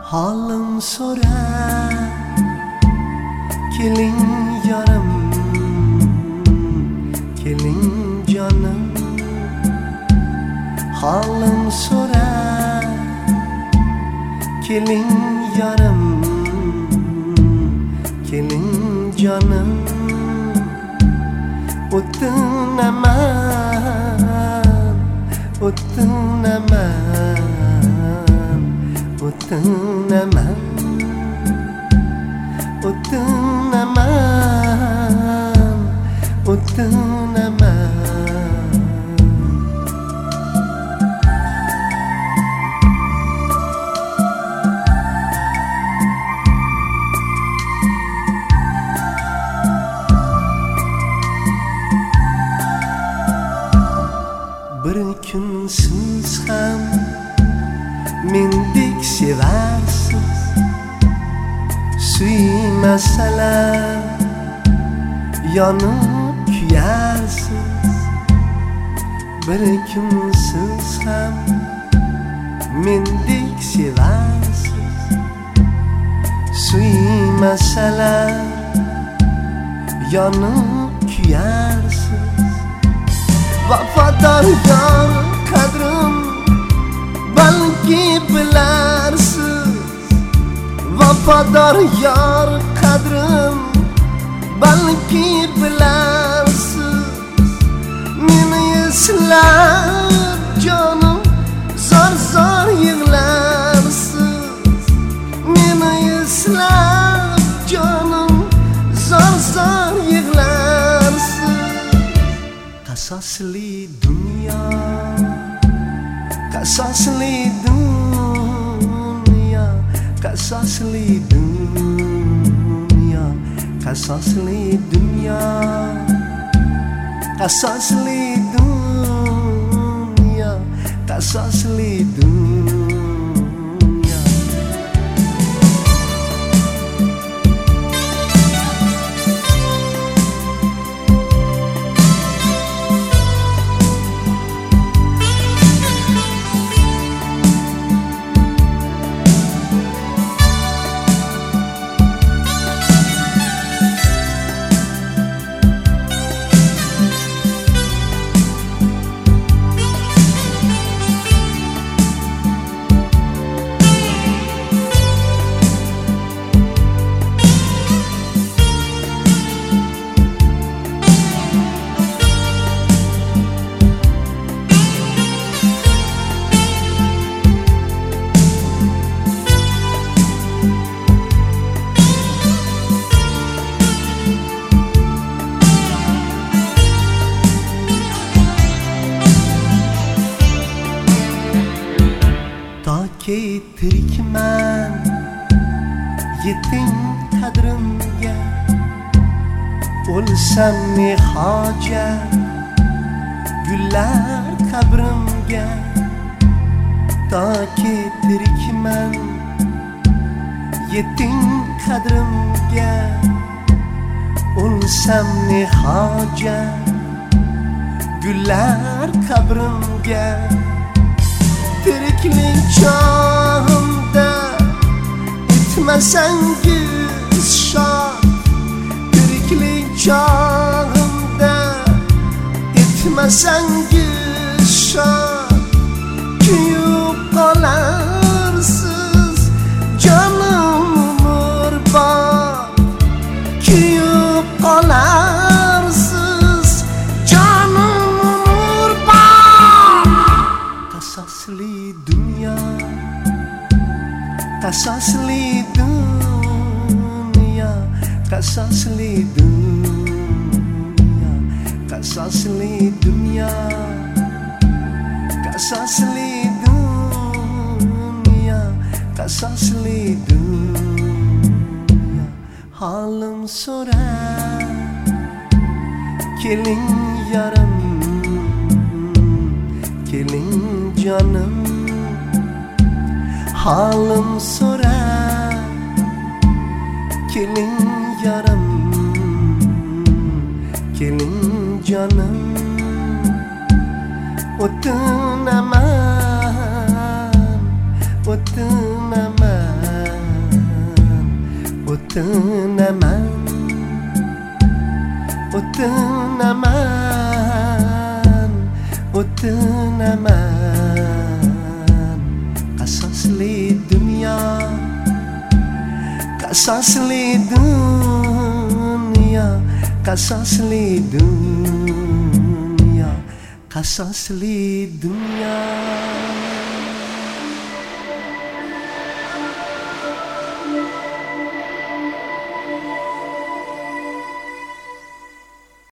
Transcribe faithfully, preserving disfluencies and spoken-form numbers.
Halim so'rar keling yorim, keling jonim. Halim so'rar keling yorim, keling jonim. O'tinaman, o'tinaman, o'tinaman, o'tinaman, o'tinaman. Bir kun siz ham mendek sevarsiz, suymasalar yonib kuyarsiz. Bir kun siz ham mendek sevarsiz, suymasalar yonib kuyarsiz. Vafodor yor qadrim balki bilarsiz, vafodor yor qadrim balki bilarsiz. Meni eslab jonim zor zor yig'larsiz, meni eslab jonim zor zor yig'larsiz. Qasosli dunyo, qasosli dunyo, qasosli dunyo, qasosli dunyo, qasosli dunyo, qasosli dunyo. Toki tirikman yeting qadrimga, o'lsam ne hojat gullar qabrimga. Toki tirikman yeting qadrimga, o'lsam ne hojat gullar qabrimga. Tiriklik chog'imda etmasangiz shod, tiriklik chog'imda etmasangiz shod, kuyib qolarsiz jonim umrbod, kuyib qolarsiz jonim umrbod. Qasosli dunyo, qasosli dunyo, qasosli dunyo, qasosli dunyo, qasosli dunyo, qasosli dunyo. Halim so'rar keling yorim, keling jonim. Halim so'rar keling yorim, keling jonim. O'tinaman, o'tinaman, وتنامان وتنامان وتنامان قصص لي الدنيا قصص لي الدنيا قصص لي الدنيا قصص لي الدنيا